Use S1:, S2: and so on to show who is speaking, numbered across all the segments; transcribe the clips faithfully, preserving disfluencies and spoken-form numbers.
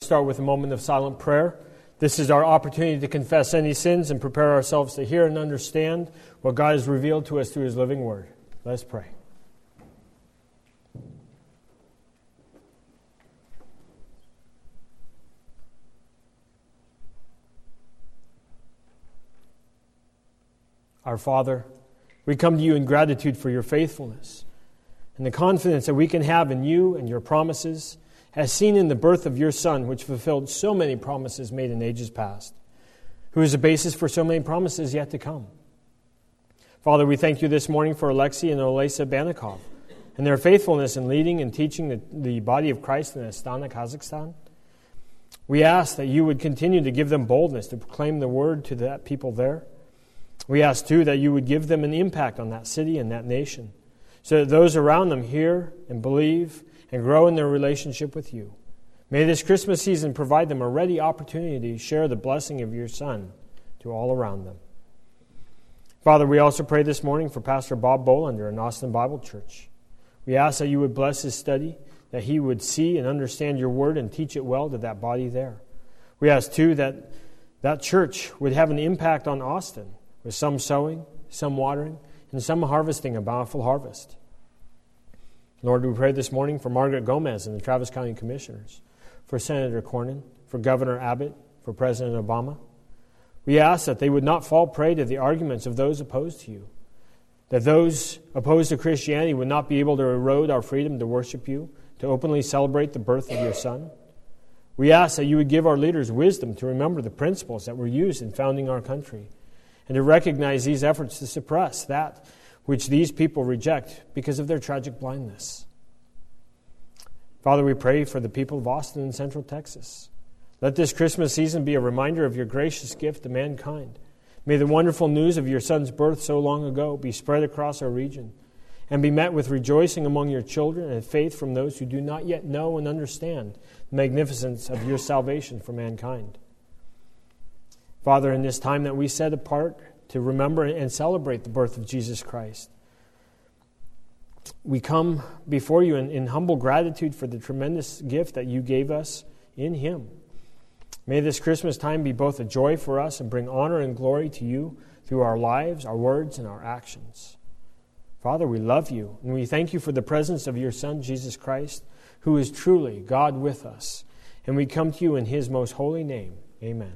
S1: start with a moment of silent prayer. This is our opportunity to confess any sins and prepare ourselves to hear and understand what God has revealed to us through His living Word. Let us pray. Our Father, we come to You in gratitude for Your faithfulness and the confidence that we can have in You and Your promises, as seen in the birth of Your Son, which fulfilled so many promises made in ages past, who is the basis for so many promises yet to come. Father, we thank You this morning for Alexei and Olesa Banikov and their faithfulness in leading and teaching the, the body of Christ in Astana, Kazakhstan. We ask that You would continue to give them boldness to proclaim the word to that people there. We ask, too, that You would give them an impact on that city and that nation, so that those around them hear and believe and grow in their relationship with You. May this Christmas season provide them a ready opportunity to share the blessing of Your Son to all around them. Father, we also pray this morning for Pastor Bob Bolander in Austin Bible Church. We ask that You would bless his study, that he would see and understand Your word and teach it well to that body there. We ask, too, that that church would have an impact on Austin, with some sowing, some watering, and some harvesting a bountiful harvest. Lord, we pray this morning for Margaret Gomez and the Travis County Commissioners, for Senator Cornyn, for Governor Abbott, for President Obama. We ask that they would not fall prey to the arguments of those opposed to You, that those opposed to Christianity would not be able to erode our freedom to worship You, to openly celebrate the birth of Your Son. We ask that You would give our leaders wisdom to remember the principles that were used in founding our country, and to recognize these efforts to suppress that which these people reject because of their tragic blindness. Father, we pray for the people of Austin and Central Texas. Let this Christmas season be a reminder of Your gracious gift to mankind. May the wonderful news of Your Son's birth so long ago be spread across our region and be met with rejoicing among Your children and faith from those who do not yet know and understand the magnificence of Your salvation for mankind. Father, in this time that we set apart to remember and celebrate the birth of Jesus Christ, we come before You in, in humble gratitude for the tremendous gift that You gave us in Him. May this Christmas time be both a joy for us and bring honor and glory to You through our lives, our words, and our actions. Father, we love You, and we thank You for the presence of Your Son, Jesus Christ, who is truly God with us. And we come to You in His most holy name. Amen.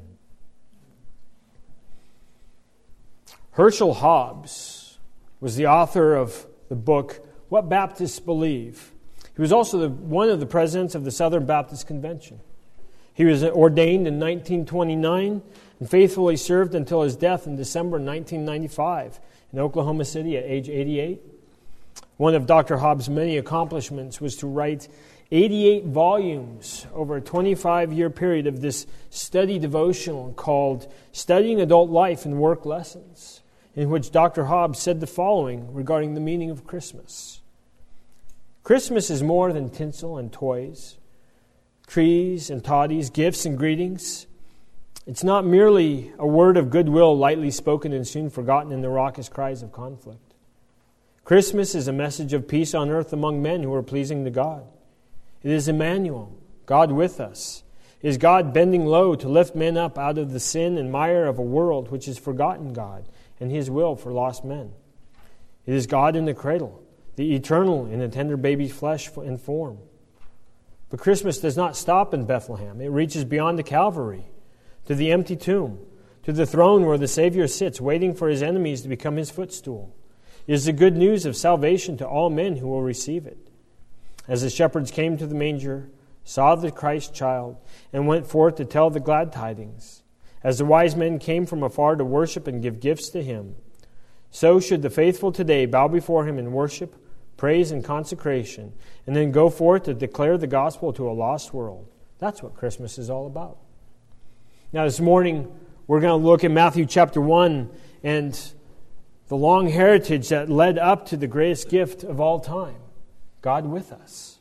S1: Herschel Hobbs was the author of the book, What Baptists Believe. He was also the, one of the presidents of the Southern Baptist Convention. He was ordained in nineteen twenty-nine and faithfully served until his death in December nineteen ninety-five in Oklahoma City at age eighty-eight. One of Doctor Hobbs' many accomplishments was to write eighty-eight volumes over a twenty-five-year period of this study devotional called Studying Adult Life and Work Lessons, in which Doctor Hobbs said the following regarding the meaning of Christmas. Christmas is more than tinsel and toys, trees and toddies, gifts and greetings. It's not merely a word of goodwill lightly spoken and soon forgotten in the raucous cries of conflict. Christmas is a message of peace on earth among men who are pleasing to God. It is Emmanuel, God with us. It is God bending low to lift men up out of the sin and mire of a world which has forgotten God and His will for lost men. It is God in the cradle, the eternal in a tender baby's flesh and form. But Christmas does not stop in Bethlehem. It reaches beyond the Calvary, to the empty tomb, to the throne where the Savior sits, waiting for His enemies to become His footstool. It is the good news of salvation to all men who will receive it. As the shepherds came to the manger, saw the Christ child, and went forth to tell the glad tidings, as the wise men came from afar to worship and give gifts to Him, so should the faithful today bow before Him in worship, praise, and consecration, and then go forth to declare the gospel to a lost world. That's what Christmas is all about. Now this morning, we're going to look at Matthew chapter one and the long heritage that led up to the greatest gift of all time, God with us.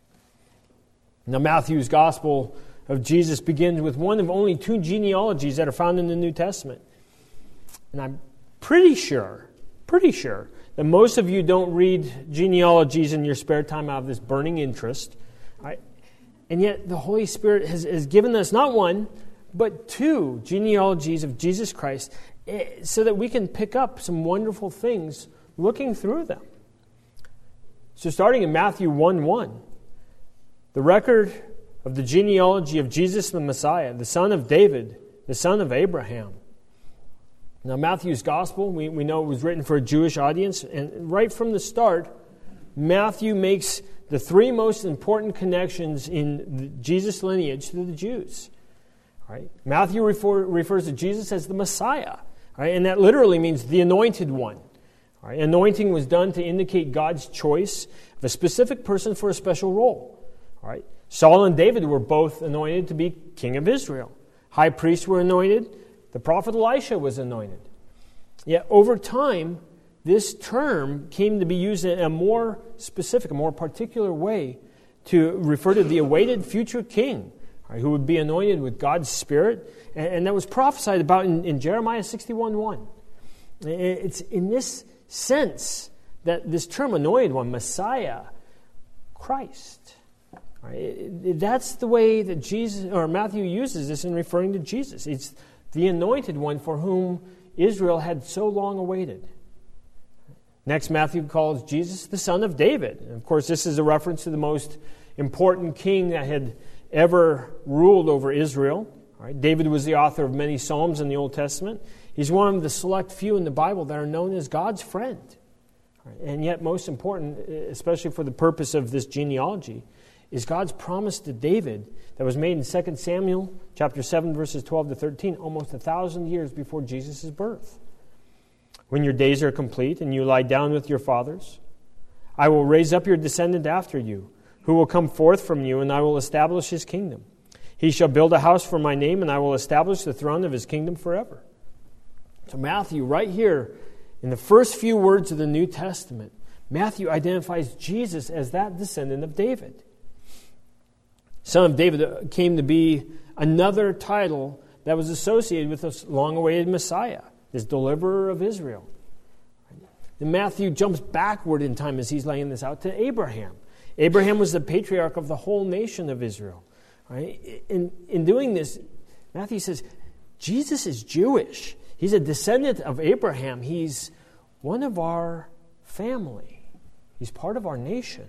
S1: Now Matthew's gospel of Jesus begins with one of only two genealogies that are found in the New Testament. And I'm pretty sure, pretty sure, that most of you don't read genealogies in your spare time out of this burning interest. I, And yet the Holy Spirit has, has given us not one, but two genealogies of Jesus Christ so that we can pick up some wonderful things looking through them. So starting in Matthew one one, the record of the genealogy of Jesus the Messiah, the son of David, the son of Abraham. Now Matthew's gospel, we, we know it was written for a Jewish audience, and right from the start, Matthew makes the three most important connections in the Jesus lineage to the Jews. Right? Matthew refer, refers to Jesus as the Messiah, right? And that literally means the anointed one. Right? Anointing was done to indicate God's choice of a specific person for a special role. Right? Saul and David were both anointed to be king of Israel. High priests were anointed. The prophet Elisha was anointed. Yet over time, this term came to be used in a more specific, a more particular way to refer to the awaited future king, right, who would be anointed with God's Spirit. And, and that was prophesied about in, in Jeremiah sixty-one one. It's in this sense that this term anointed one, Messiah, Christ, right, it, it, that's the way that Jesus or Matthew uses this in referring to Jesus. It's the anointed one for whom Israel had so long awaited. Next, Matthew calls Jesus the son of David. And of course, this is a reference to the most important king that had ever ruled over Israel. All right, David was the author of many Psalms in the Old Testament. He's one of the select few in the Bible that are known as God's friend. All right, and yet, most important, especially for the purpose of this genealogy, is God's promise to David that was made in Second Samuel chapter seven, verses twelve to thirteen, almost a thousand years before Jesus' birth. When your days are complete and you lie down with your fathers, I will raise up your descendant after you, who will come forth from you, and I will establish his kingdom. He shall build a house for my name, and I will establish the throne of his kingdom forever. So Matthew, right here, in the first few words of the New Testament, Matthew identifies Jesus as that descendant of David. Son of David came to be another title that was associated with this long-awaited Messiah, this deliverer of Israel. Then Matthew jumps backward in time as he's laying this out to Abraham. Abraham was the patriarch of the whole nation of Israel. Right? In, in doing this, Matthew says, Jesus is Jewish. He's a descendant of Abraham. He's one of our family. He's part of our nation.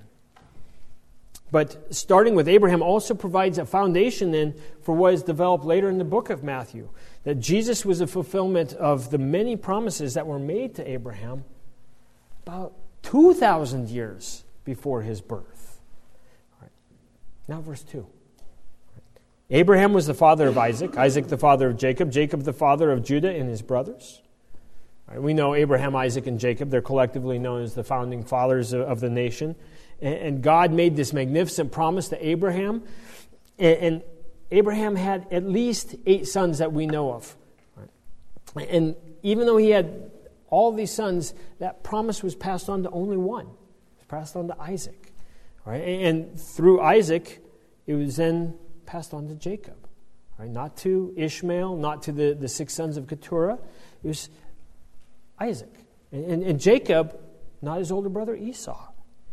S1: But starting with Abraham also provides a foundation then for what is developed later in the book of Matthew. That Jesus was a fulfillment of the many promises that were made to Abraham about two thousand years before his birth. All right. Now verse two. Abraham was the father of Isaac, Isaac the father of Jacob, Jacob the father of Judah and his brothers. All right, we know Abraham, Isaac, and Jacob. They're collectively known as the founding fathers of, of the nation. And, and God made this magnificent promise to Abraham. And, and Abraham had at least eight sons that we know of. Right? And even though he had all these sons, that promise was passed on to only one. It was passed on to Isaac. Right? And through Isaac, it was then passed on to Jacob. Right? Not to Ishmael, not to the, the six sons of Keturah. It was Isaac. And, and, and Jacob, not his older brother Esau.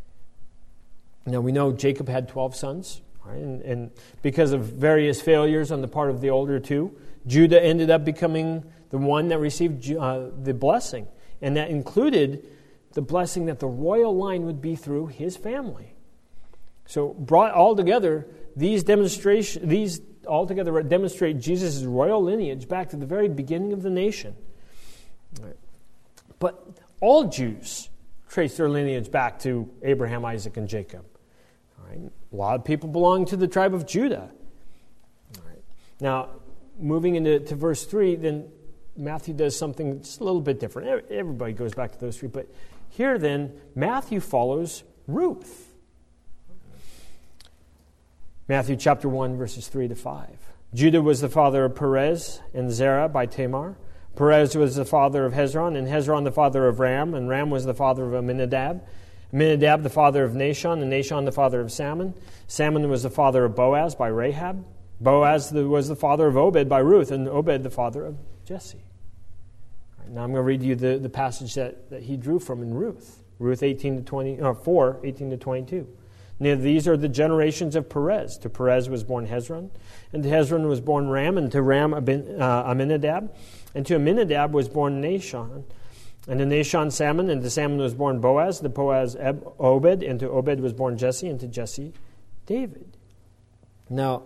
S1: Now we know Jacob had twelve sons. Right? And, and because of various failures on the part of the older two, Judah ended up becoming the one that received uh, the blessing. And that included the blessing that the royal line would be through his family. So brought all together, these demonstration, these altogether demonstrate Jesus' royal lineage back to the very beginning of the nation. Right. But all Jews trace their lineage back to Abraham, Isaac, and Jacob. All right. A lot of people belong to the tribe of Judah. All right. Now, moving into to verse three, then Matthew does something just a little bit different. Everybody goes back to those three. But here then, Matthew follows Ruth. Matthew chapter one, verses three to five. Judah was the father of Perez and Zerah by Tamar. Perez was the father of Hezron, and Hezron the father of Ram, and Ram was the father of Amminadab. Amminadab the father of Nahshon, and Nahshon the father of Salmon. Salmon was the father of Boaz by Rahab. Boaz was the father of Obed by Ruth, and Obed the father of Jesse. Right, now I'm going to read you the, the passage that, that he drew from in Ruth. Ruth eighteen to twenty, or four, eighteen to twenty-two. Now, these are the generations of Perez. To Perez was born Hezron, and to Hezron was born Ram, and to Ram Abin, uh, Aminadab, and to Aminadab was born Nahshon, and to Nahshon Salmon, and to Salmon was born Boaz, to Boaz Eb, Obed, and to Obed was born Jesse, and to Jesse David. Now,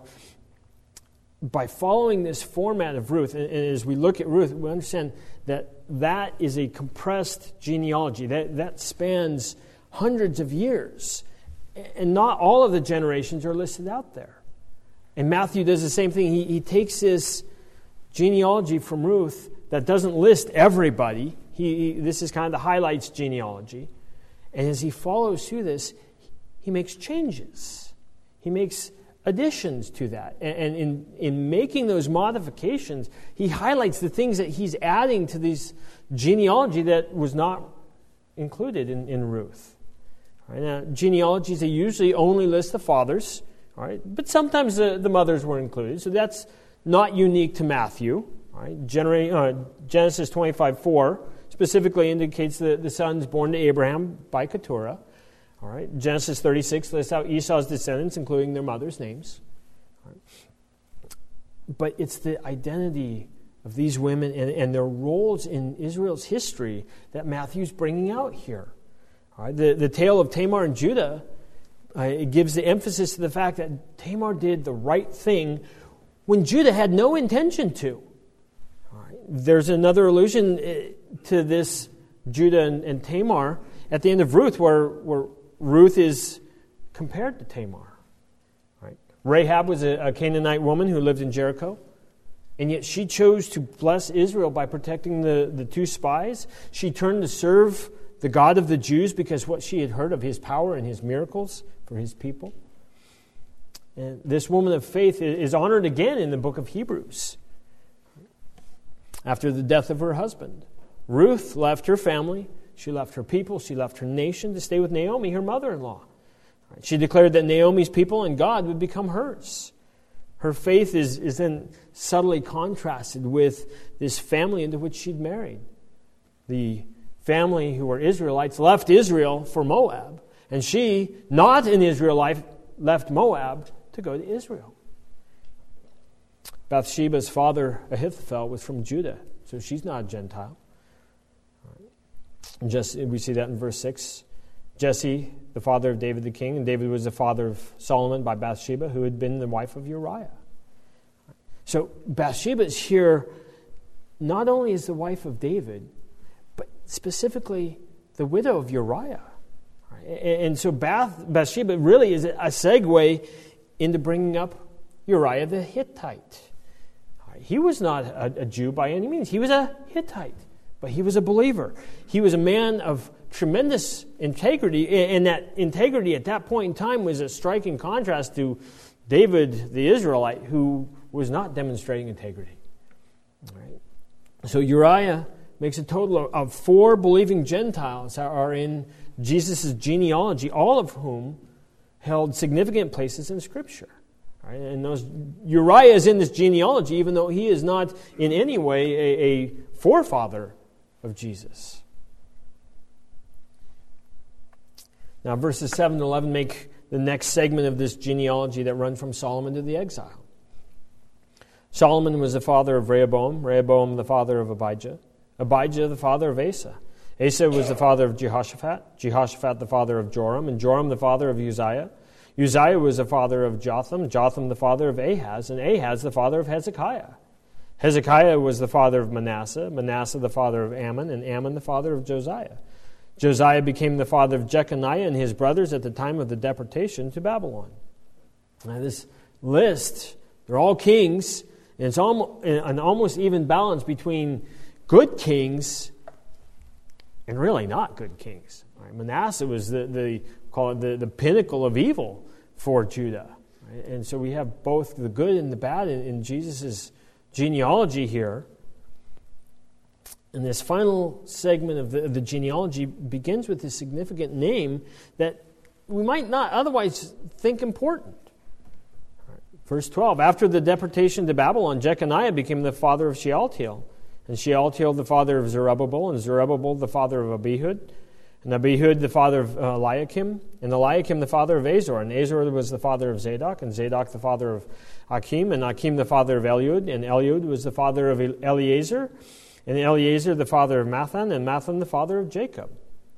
S1: by following this format of Ruth, and, and as we look at Ruth, we understand that that is a compressed genealogy that, that spans hundreds of years. And not all of the generations are listed out there. And Matthew does the same thing. He, he takes this genealogy from Ruth that doesn't list everybody. He, he This is kind of the highlights genealogy. And as he follows through this, he makes changes. He makes additions to that. And, and in, in making those modifications, he highlights the things that he's adding to this genealogy that was not included in, in Ruth. Right, now, genealogies, they usually only list the fathers, all right, but sometimes the, the mothers were included. So that's not unique to Matthew. All right. Genera- uh, Genesis twenty-five four specifically indicates the, the sons born to Abraham by Keturah. All right. Genesis thirty-six lists out Esau's descendants, including their mothers' names. All right. But it's the identity of these women and, and their roles in Israel's history that Matthew's bringing out here. All right, the, the tale of Tamar and Judah, uh, it gives the emphasis to the fact that Tamar did the right thing when Judah had no intention to. All right, there's another allusion to this Judah and, and Tamar at the end of Ruth where, where Ruth is compared to Tamar. All right, Rahab was a, a Canaanite woman who lived in Jericho. And yet she chose to bless Israel by protecting the, the two spies. She turned to serve the God of the Jews because what she had heard of his power and his miracles for his people. And this woman of faith is honored again in the book of Hebrews. After the death of her husband, Ruth left her family, she left her people, she left her nation to stay with Naomi, her mother-in-law. She declared that Naomi's people and God would become hers. Her faith is, is then subtly contrasted with this family into which she'd married. The family who were Israelites left Israel for Moab, and she, not an Israelite, left Moab to go to Israel. Bathsheba's father, Ahithophel, was from Judah, so she's not a Gentile. Just, we see that in verse six. Jesse, the father of David the king, and David was the father of Solomon by Bathsheba, who had been the wife of Uriah. So Bathsheba is here not only as the wife of David, but specifically the widow of Uriah. And so Bath, Bathsheba really is a segue into bringing up Uriah the Hittite. He was not a, a Jew by any means. He was a Hittite, but he was a believer. He was a man of tremendous integrity, and that integrity at that point in time was a striking contrast to David the Israelite, who was not demonstrating integrity. All right. So Uriah makes a total of four believing Gentiles that are in Jesus' genealogy, all of whom held significant places in Scripture. All right. And those, Uriah is in this genealogy, even though he is not in any way a, a forefather of Jesus. Now, verses seven to eleven make the next segment of this genealogy that runs from Solomon to the exile. Solomon was the father of Rehoboam, Rehoboam the father of Abijah, Abijah the father of Asa. Asa was the father of Jehoshaphat, Jehoshaphat the father of Joram, and Joram the father of Uzziah. Uzziah was the father of Jotham, Jotham the father of Ahaz, and Ahaz the father of Hezekiah. Hezekiah was the father of Manasseh, Manasseh the father of Ammon, and Ammon the father of Josiah. Josiah became the father of Jeconiah and his brothers at the time of the deportation to Babylon. Now this list, they're all kings, and it's almost, an almost even balance between good kings and really not good kings. Right? Manasseh was the, the call it the, the pinnacle of evil for Judah. Right? And so we have both the good and the bad in, in Jesus' genealogy here. And this final segment of the, of the genealogy begins with a significant name that we might not otherwise think important. Right. Verse twelve, after the deportation to Babylon, Jeconiah became the father of Shealtiel, and Shealtiel the father of Zerubbabel, and Zerubbabel the father of Abihud, and Abihud the father of uh, Eliakim, and Eliakim the father of Azor, and Azor was the father of Zadok, and Zadok the father of Achim, and Achim the father of Eliud, and Eliud was the father of Eleazar, and Eleazar the father of Mathan, and Mathan the father of Jacob.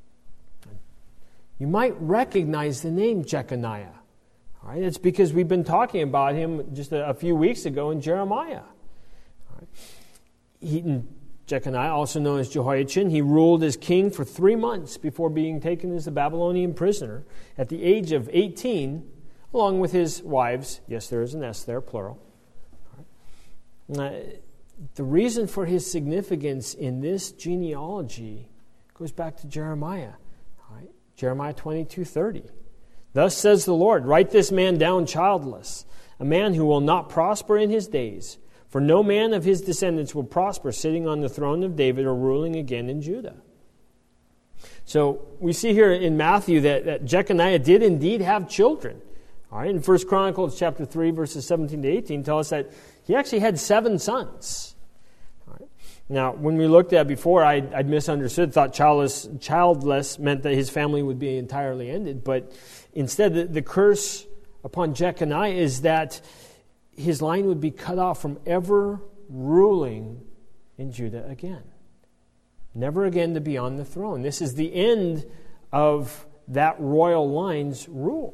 S1: You might recognize the name Jeconiah. All right? It's because we've been talking about him just a, a few weeks ago in Jeremiah. All right? He, Jeconiah, also known as Jehoiachin, he ruled as king for three months before being taken as a Babylonian prisoner at the age of eighteen, along with his wives. Yes, there is an S there, plural. All right. Uh, the reason for his significance in this genealogy goes back to Jeremiah. All right? Jeremiah twenty-two thirty. Thus says the Lord, write this man down childless, a man who will not prosper in his days. For no man of his descendants will prosper sitting on the throne of David or ruling again in Judah. So we see here in Matthew that, that Jeconiah did indeed have children. All right, in First Chronicles chapter three, verses seventeen to eighteen, tell us that he actually had seven sons. All right. Now, when we looked at before, I, I'd misunderstood, thought childless, childless meant that his family would be entirely ended. But instead, the, the curse upon Jeconiah is that his line would be cut off from ever ruling in Judah again. Never again to be on the throne. This is the end of that royal line's rule.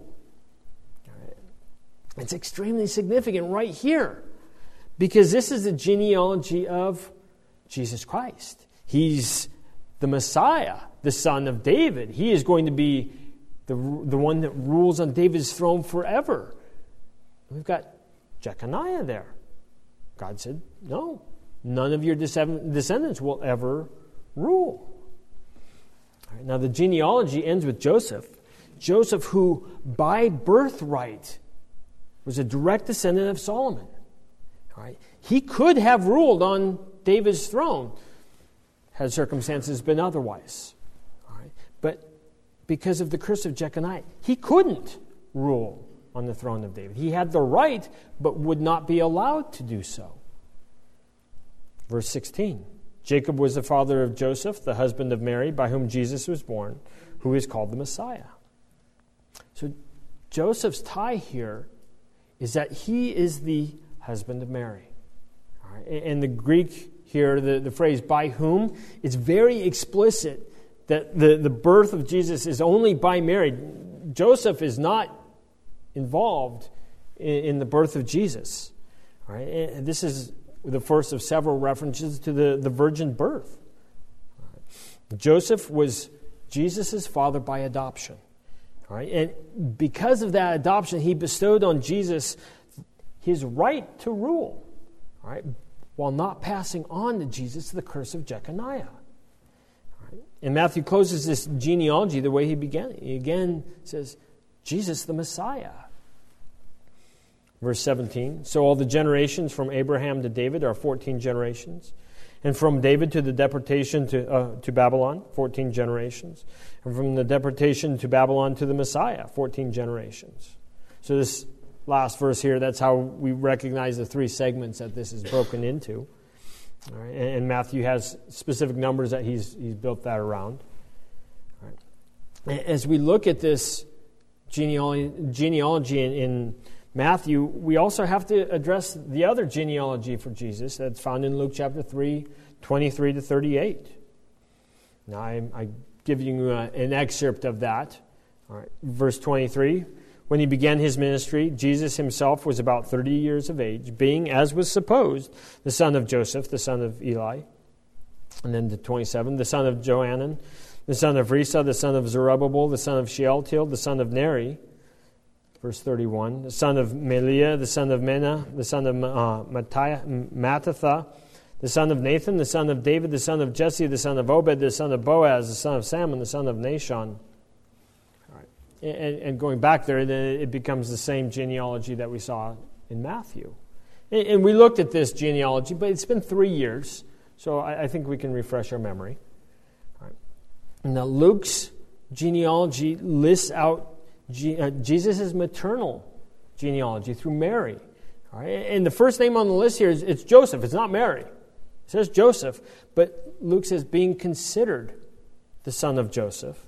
S1: It's extremely significant right here because this is the genealogy of Jesus Christ. He's the Messiah, the son of David. He is going to be the, the one that rules on David's throne forever. We've got Jeconiah there. God said, no, none of your descendants will ever rule. All right, now the genealogy ends with Joseph. Joseph, who by birthright was a direct descendant of Solomon. All right. He could have ruled on David's throne had circumstances been otherwise. All right. But because of the curse of Jeconiah, he couldn't rule on the throne of David. He had the right, but would not be allowed to do so. Verse sixteen. Jacob was the father of Joseph, the husband of Mary, by whom Jesus was born, who is called the Messiah. So Joseph's tie here is that he is the husband of Mary. All right. And the Greek here, the, the phrase by whom, is very explicit that the, the birth of Jesus is only by Mary. Joseph is not involved in, in the birth of Jesus. All right. And this is the first of several references to the, the virgin birth. All right. Joseph was Jesus' father by adoption. All right, and because of that adoption, he bestowed on Jesus his right to rule, all right, while not passing on to Jesus the curse of Jeconiah. All right. And Matthew closes this genealogy the way he began. He again says, Jesus the Messiah. Verse seventeen, so all the generations from Abraham to David are fourteen generations. And from David to the deportation to uh, to Babylon, fourteen generations. And from the deportation to Babylon to the Messiah, fourteen generations. So this last verse here, that's how we recognize the three segments that this is broken into. All right. And, and Matthew has specific numbers that he's he's built that around. All right. As we look at this genealogy, genealogy in, in Matthew, we also have to address the other genealogy for Jesus that's found in Luke chapter three, twenty-three to thirty-eight. Now, I'm, I'm giving you a, an excerpt of that. All right, verse twenty-three, when he began his ministry, Jesus himself was about thirty years of age, being, as was supposed, the son of Joseph, the son of Eli. And then to twenty-seven, the son of Johanan, the son of Risa, the son of Zerubbabel, the son of Shealtiel, the son of Neri. Verse thirty-one, the son of Meliah, the son of Menah, the son of uh, Mattatha, the son of Nathan, the son of David, the son of Jesse, the son of Obed, the son of Boaz, the son of Salmon, the son of Nahshon. All right. And, and going back there, it becomes the same genealogy that we saw in Matthew. And, and we looked at this genealogy, but it's been three years, so I, I think we can refresh our memory. All right. Now, Luke's genealogy lists out Jesus' maternal genealogy through Mary. All right? And the first name on the list here is it's Joseph. It's not Mary. It says Joseph, but Luke says being considered the son of Joseph,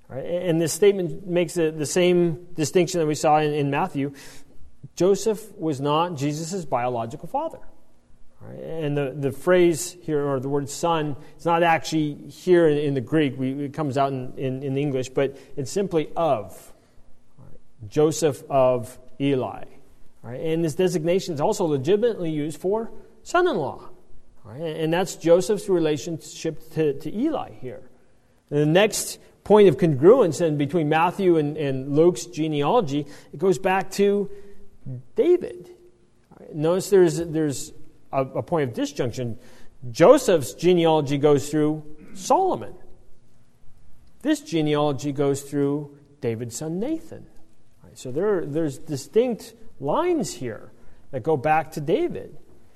S1: Right? And this statement makes the, the same distinction that we saw in, in Matthew. Joseph was not Jesus' biological father. Right? And the, the phrase here, or the word son, it's not actually here in, in the Greek. We, it comes out in, in, in English, but it's simply of. Right? Joseph of Eli. Right? And this designation is also legitimately used for son-in-law. Right? And that's Joseph's relationship to, to Eli here. And the next point of congruence in between Matthew and, and Luke's genealogy, it goes back to David. Right? Notice there's there's a, a point of disjunction. Joseph's genealogy goes through Solomon. This genealogy goes through David's son Nathan. Right? So there there's distinct lines here that go back to David.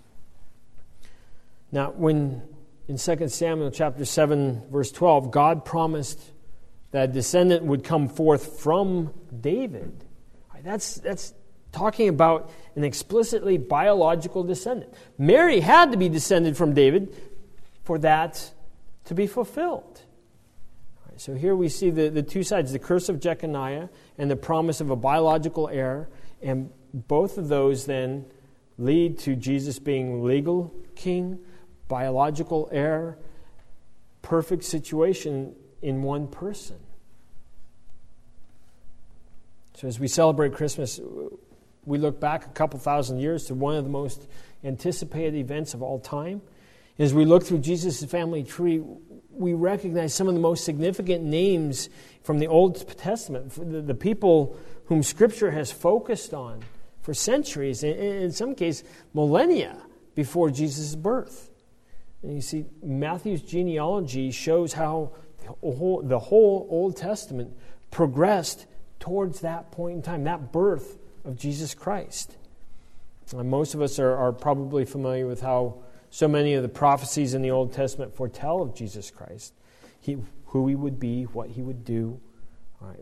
S1: Now, when in Second Samuel chapter seven, verse twelve, God promised that a descendant would come forth from David. That's, that's talking about an explicitly biological descendant. Mary had to be descended from David for that to be fulfilled. So here we see the, the two sides, the curse of Jeconiah and the promise of a biological heir, and both of those then lead to Jesus being legal king, biological heir, perfect situation in one person. So as we celebrate Christmas, we look back a couple thousand years to one of the most anticipated events of all time. As we look through Jesus' family tree, we recognize some of the most significant names from the Old Testament, the, the people whom Scripture has focused on for centuries, and in some cases millennia before Jesus' birth. And you see, Matthew's genealogy shows how the whole, the whole Old Testament progressed towards that point in time, that birth of Jesus Christ. And most of us are, are probably familiar with how so many of the prophecies in the Old Testament foretell of Jesus Christ, he, who he would be, what he would do. Right.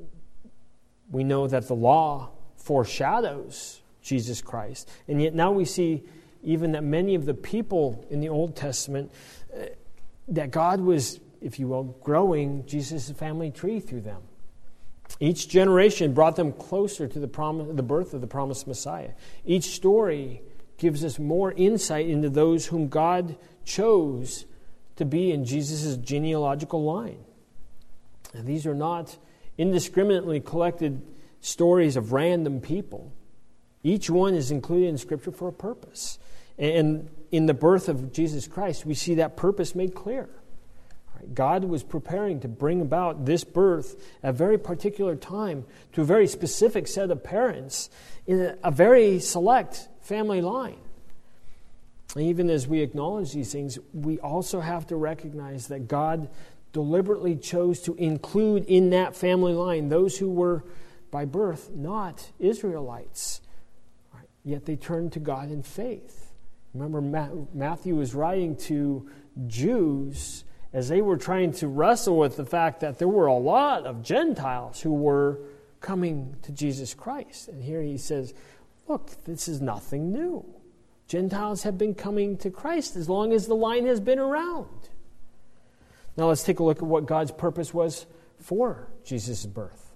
S1: We know that the law foreshadows Jesus Christ, and yet now we see even that many of the people in the Old Testament, uh, that God was, if you will, growing Jesus' family tree through them. Each generation brought them closer to the prom- the birth of the promised Messiah. Each story gives us more insight into those whom God chose to be in Jesus' genealogical line. And these are not indiscriminately collected stories of random people. Each one is included in Scripture for a purpose. And in the birth of Jesus Christ, we see that purpose made clear. God was preparing to bring about this birth at a very particular time to a very specific set of parents in a, a very select family line. And even as we acknowledge these things, we also have to recognize that God deliberately chose to include in that family line those who were by birth not Israelites. Right? Yet they turned to God in faith. Remember, Ma- Matthew was writing to Jews as they were trying to wrestle with the fact that there were a lot of Gentiles who were coming to Jesus Christ. And here he says, look, this is nothing new. Gentiles have been coming to Christ as long as the line has been around. Now let's take a look at what God's purpose was for Jesus' birth.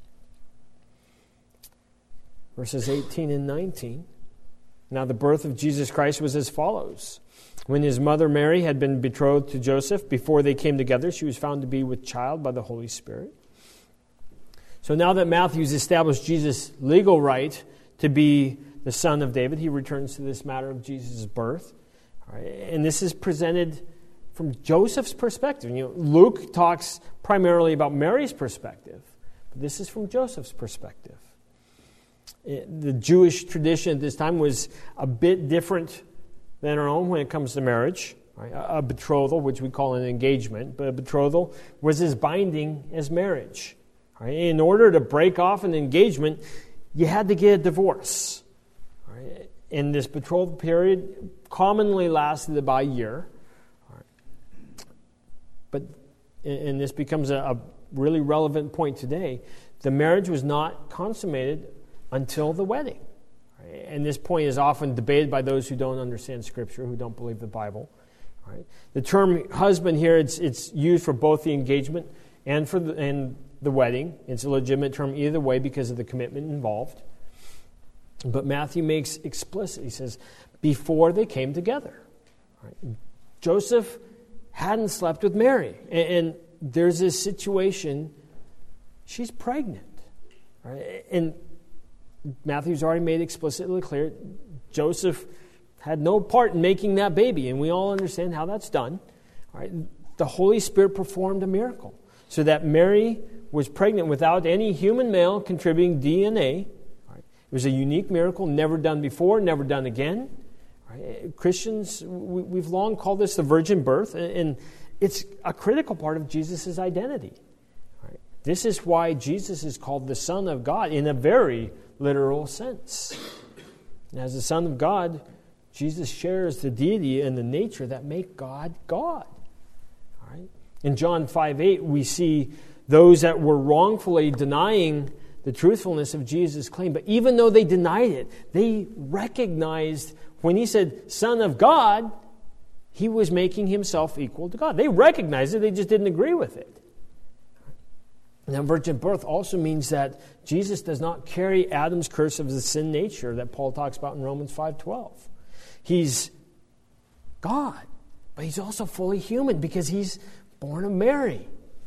S1: Verses eighteen and nineteen. Now the birth of Jesus Christ was as follows. When his mother Mary had been betrothed to Joseph, before they came together, she was found to be with child by the Holy Spirit. So now that Matthew's established Jesus' legal right to be the son of David, he returns to this matter of Jesus' birth. All right, and this is presented from Joseph's perspective. You know, Luke talks primarily about Mary's perspective, but this is from Joseph's perspective. The Jewish tradition at this time was a bit different than our own when it comes to marriage. Right? A betrothal, which we call an engagement, but a betrothal was as binding as marriage. Right? In order to break off an engagement, you had to get a divorce. Right? And this betrothal period commonly lasted about a year. Right? But, and this becomes a, a really relevant point today, the marriage was not consummated until the wedding. Right? And this point is often debated by those who don't understand Scripture, who don't believe the Bible. Right? The term husband here, it's it's used for both the engagement and for the, and the wedding. It's a legitimate term either way because of the commitment involved. But Matthew makes explicit, he says, before they came together. Right? Joseph hadn't slept with Mary. And, and there's this situation, she's pregnant. Right? And Matthew's already made explicitly clear, Joseph had no part in making that baby, and we all understand how that's done. Right? The Holy Spirit performed a miracle so that Mary was pregnant without any human male contributing D N A. Right? It was a unique miracle, never done before, never done again. Right? Christians, we, we've long called this the virgin birth, and, and it's a critical part of Jesus' identity. Right? This is why Jesus is called the Son of God in a very literal sense. And as the Son of God, Jesus shares the deity and the nature that make God God. All right? In John five eight, we see those that were wrongfully denying the truthfulness of Jesus' claim. But even though they denied it, they recognized when he said, Son of God, he was making himself equal to God. They recognized it, they just didn't agree with it. Now, virgin birth also means that Jesus does not carry Adam's curse of the sin nature that Paul talks about in Romans five twelve. He's God, but he's also fully human because he's born of Mary.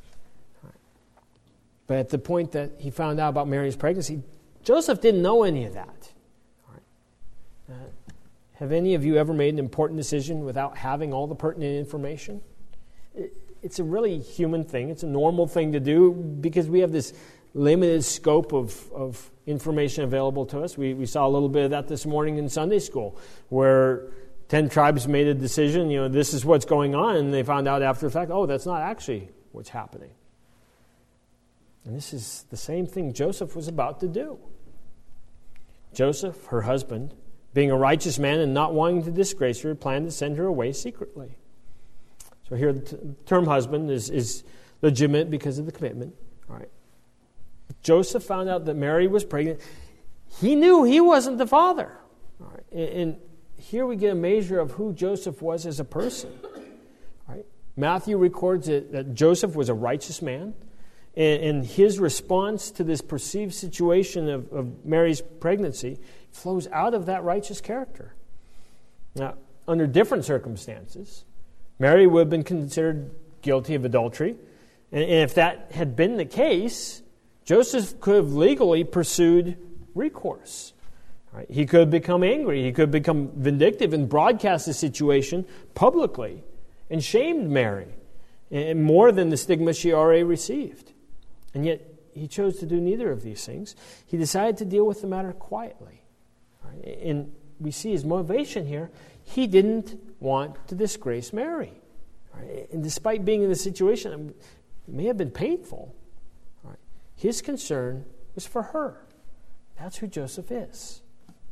S1: But at the point that he found out about Mary's pregnancy, Joseph didn't know any of that. Uh, have any of you ever made an important decision without having all the pertinent information? It, it's a really human thing. It's a normal thing to do because we have this limited scope of, of information available to us. We, we saw a little bit of that this morning in Sunday school, where ten tribes made a decision, you know, this is what's going on, and they found out after the fact, oh, that's not actually what's happening. And this is the same thing Joseph was about to do. Joseph, her husband, being a righteous man and not wanting to disgrace her, planned to send her away secretly. So here the t- term husband is, is legitimate because of the commitment. All right. Joseph found out that Mary was pregnant. He knew he wasn't the father. All right. And, and here we get a measure of who Joseph was as a person. All right. Matthew records that, that Joseph was a righteous man. And, and his response to this perceived situation of, of Mary's pregnancy flows out of that righteous character. Now, under different circumstances, Mary would have been considered guilty of adultery. And, and if that had been the case, Joseph could have legally pursued recourse. Right? He could have become angry. He could have become vindictive and broadcast the situation publicly and shamed Mary, and more than the stigma she already received. And yet, he chose to do neither of these things. He decided to deal with the matter quietly. Right? And we see his motivation here. He didn't want to disgrace Mary. Right? And despite being in the situation, it may have been painful, right? His concern was for her. That's who Joseph is.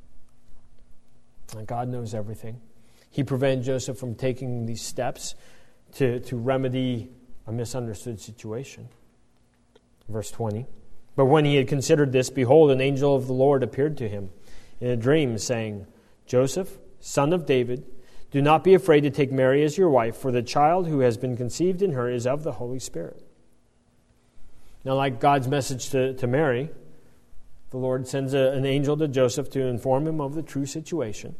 S1: And God knows everything. He prevented Joseph from taking these steps to, to remedy a misunderstood situation. Verse twenty, but when he had considered this, behold, an angel of the Lord appeared to him in a dream, saying, Joseph, son of David, do not be afraid to take Mary as your wife, for the child who has been conceived in her is of the Holy Spirit. Now, like God's message to, to Mary, the Lord sends a, an angel to Joseph to inform him of the true situation.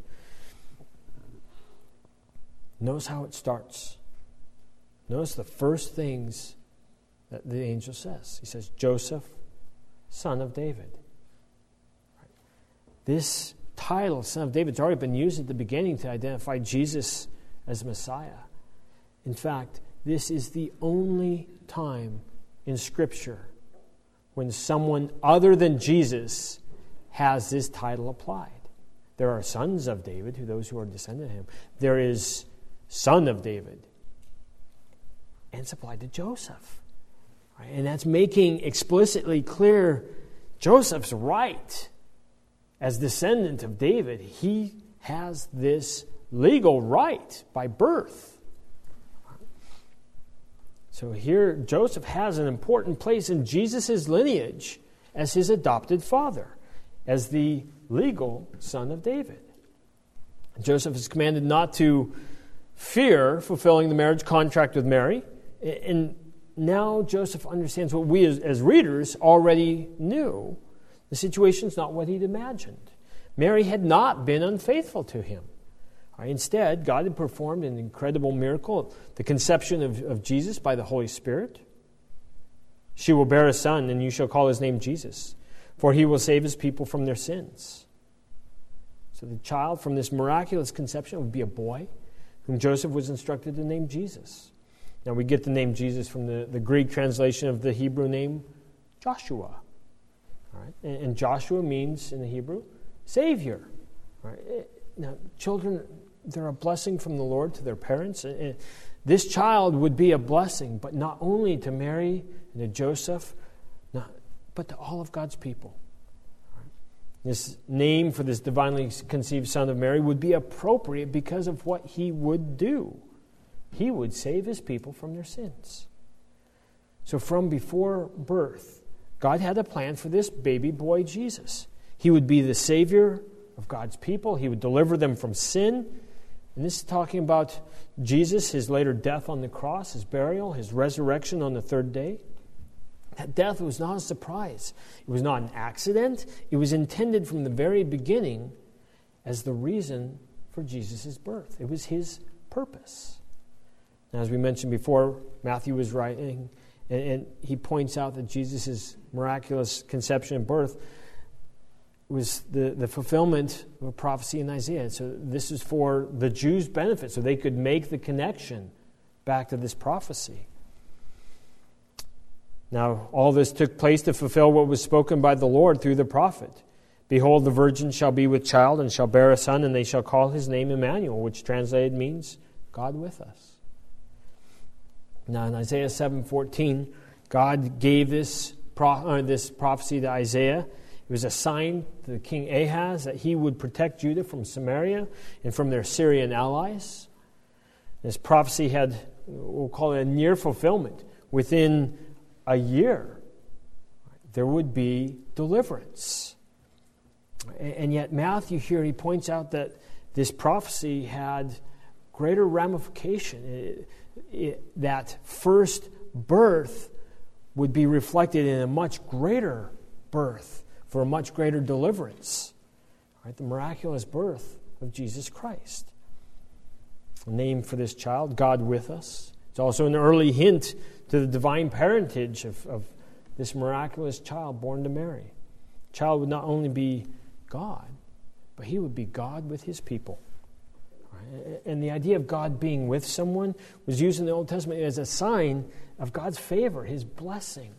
S1: Notice how it starts. Notice the first things that the angel says. He says, Joseph, son of David. Right. This title, son of David, has already been used at the beginning to identify Jesus as Messiah. In fact, this is the only time in Scripture when someone other than Jesus has this title applied. There are sons of David, who those who are descended of him. There is son of David. And it's applied to Joseph. And that's making explicitly clear Joseph's right as descendant of David. He has this legal right by birth. So here Joseph has an important place in Jesus' lineage as his adopted father, as the legal son of David. Joseph is commanded not to fear fulfilling the marriage contract with Mary. And now Joseph understands what we as, as readers already knew. The situation's not what he'd imagined. Mary had not been unfaithful to him. Right, instead, God had performed an incredible miracle, the conception of, of Jesus by the Holy Spirit. She will bear a son, and you shall call his name Jesus, for he will save his people from their sins. So the child from this miraculous conception would be a boy whom Joseph was instructed to name Jesus. Now we get the name Jesus from the, the Greek translation of the Hebrew name Joshua. All right? And, and Joshua means, in the Hebrew, Savior. All right? Now, children, they're a blessing from the Lord to their parents. This child would be a blessing, but not only to Mary and to Joseph, not, but to all of God's people. This name for this divinely conceived son of Mary would be appropriate because of what he would do. He would save his people from their sins. So from before birth, God had a plan for this baby boy Jesus. He would be the Savior of God's people. He would deliver them from sin. And this is talking about Jesus, his later death on the cross, his burial, his resurrection on the third day. That death was not a surprise. It was not an accident. It was intended from the very beginning as the reason for Jesus' birth. It was his purpose. Now, as we mentioned before, Matthew was writing, and, and he points out that Jesus' miraculous conception and birth was the, the fulfillment of a prophecy in Isaiah. So this is for the Jews' benefit, so they could make the connection back to this prophecy. Now, all this took place to fulfill what was spoken by the Lord through the prophet. Behold, the virgin shall be with child and shall bear a son, and they shall call his name Emmanuel, which translated means God with us. Now, in Isaiah seven fourteen, God gave this, pro- uh, this prophecy to Isaiah. It was a sign to King Ahaz that he would protect Judah from Samaria and from their Syrian allies. This prophecy had, we'll call it a near fulfillment. Within a year, there would be deliverance. And yet Matthew here, he points out that this prophecy had greater ramification. It, it, that first birth would be reflected in a much greater birth for a much greater deliverance. Right? The miraculous birth of Jesus Christ. The name for this child, God with us. It's also an early hint to the divine parentage of, of this miraculous child born to Mary. The child would not only be God, but he would be God with his people. Right? And the idea of God being with someone was used in the Old Testament as a sign of God's favor, his blessing.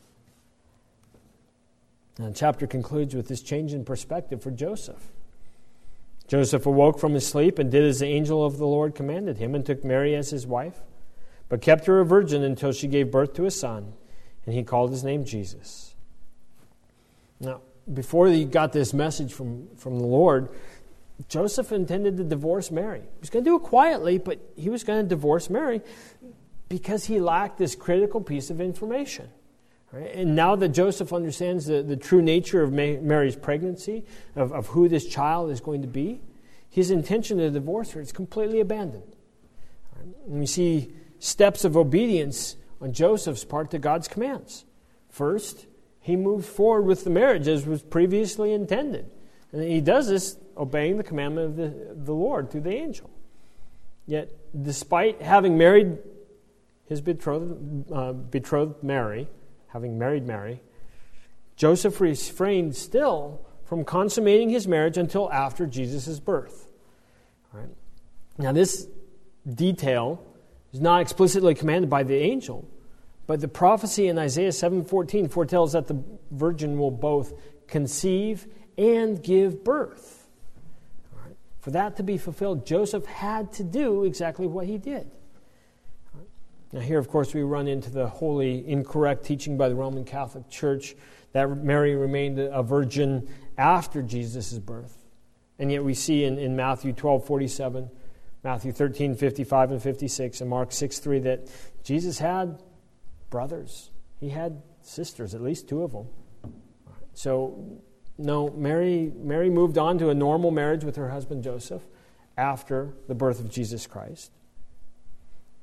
S1: And the chapter concludes with this change in perspective for Joseph. Joseph awoke from his sleep and did as the angel of the Lord commanded him and took Mary as his wife, but kept her a virgin until she gave birth to a son, and he called his name Jesus. Now, before he got this message from, from the Lord, Joseph intended to divorce Mary. He was going to do it quietly, but he was going to divorce Mary because he lacked this critical piece of information. Right? And now that Joseph understands the, the true nature of Mary's pregnancy, of, of who this child is going to be, his intention to divorce her is completely abandoned. Right? And we see steps of obedience on Joseph's part to God's commands. First, he moves forward with the marriage as was previously intended. And he does this obeying the commandment of the, the Lord through the angel. Yet, despite having married his betrothed, uh, betrothed Mary, having married Mary, Joseph refrained still from consummating his marriage until after Jesus' birth. All right. Now, this detail is not explicitly commanded by the angel, but the prophecy in Isaiah seven fourteen foretells that the virgin will both conceive and give birth. All right. For that to be fulfilled, Joseph had to do exactly what he did. All right. Now here, of course, we run into the wholly incorrect teaching by the Roman Catholic Church that Mary remained a virgin after Jesus' birth. And yet we see in, in Matthew twelve forty-seven, Matthew thirteen fifty-five and fifty-six, and Mark six three that Jesus had brothers. He had sisters, at least two of them. So, no, Mary, Mary moved on to a normal marriage with her husband Joseph after the birth of Jesus Christ.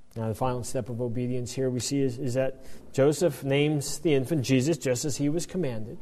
S1: Now, the final step of obedience here we see is, is that Joseph names the infant Jesus just as he was commanded.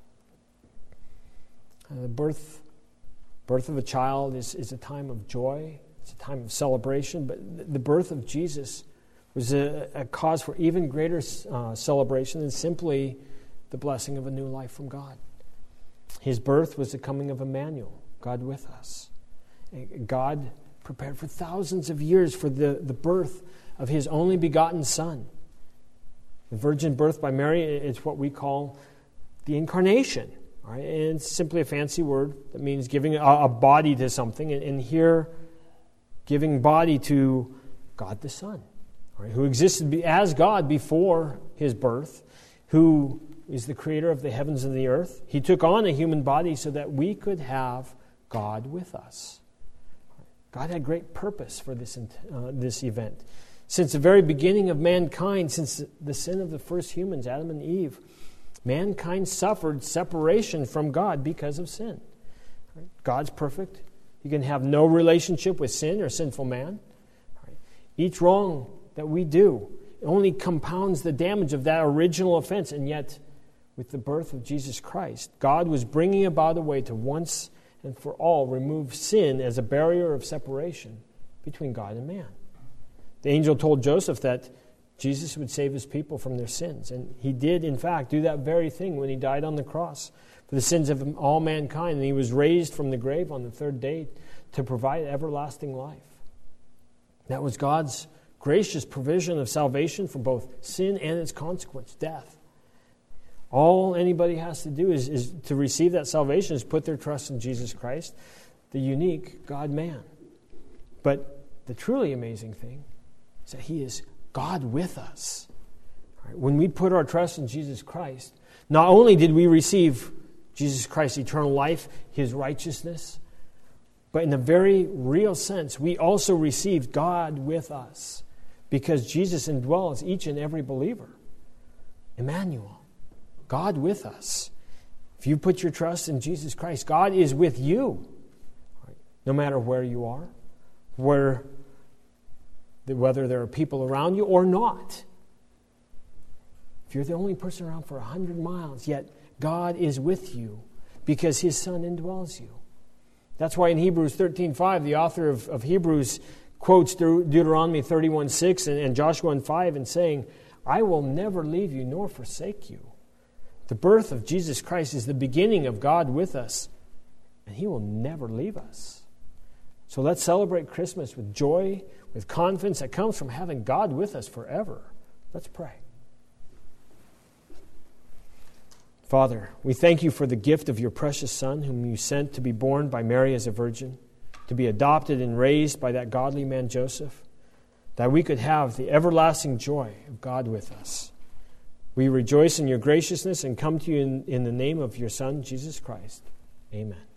S1: Uh, the birth, birth of a child is, is a time of joy. It's a time of celebration. But the birth of Jesus was a, a cause for even greater uh, celebration than simply the blessing of a new life from God. His birth was the coming of Emmanuel, God with us. God prepared for thousands of years for the, the birth of His only begotten Son. The virgin birth by Mary is what we call the incarnation. Right? And it's simply a fancy word that means giving a, a body to something. And, and here, giving body to God the Son, right? Who existed as God before His birth, who is the creator of the heavens and the earth. He took on a human body so that we could have God with us. God had great purpose for this, uh, this event. Since the very beginning of mankind, since the sin of the first humans, Adam and Eve, mankind suffered separation from God because of sin. Right? God's perfect. He can have no relationship with sin or sinful man. Right? Each wrong that we do only compounds the damage of that original offense. And yet, with the birth of Jesus Christ, God was bringing about a way to once and for all remove sin as a barrier of separation between God and man. The angel told Joseph that Jesus would save his people from their sins. And he did, in fact, do that very thing when he died on the cross for the sins of all mankind. And he was raised from the grave on the third day to provide everlasting life. That was God's gracious provision of salvation for both sin and its consequence, death. All anybody has to do is, is to receive that salvation is put their trust in Jesus Christ, the unique God-man. But the truly amazing thing is that He is God with us. Right? When we put our trust in Jesus Christ, not only did we receive Jesus Christ's eternal life, His righteousness, but in a very real sense, we also received God with us because Jesus indwells each and every believer. Emmanuel, God with us. If you put your trust in Jesus Christ, God is with you, right? No matter where you are, where whether there are people around you or not. If you're the only person around for a hundred miles, yet God is with you because His Son indwells you. That's why in Hebrews thirteen five, the author of, of Hebrews quotes Deut- Deuteronomy thirty-one six and, and Joshua one five and saying, I will never leave you nor forsake you. The birth of Jesus Christ is the beginning of God with us, and He will never leave us. So let's celebrate Christmas with joy, with confidence that comes from having God with us forever. Let's pray. Father, we thank You for the gift of Your precious Son, whom You sent to be born by Mary as a virgin, to be adopted and raised by that godly man Joseph, that we could have the everlasting joy of God with us. We rejoice in Your graciousness and come to You in, in the name of Your Son, Jesus Christ. Amen.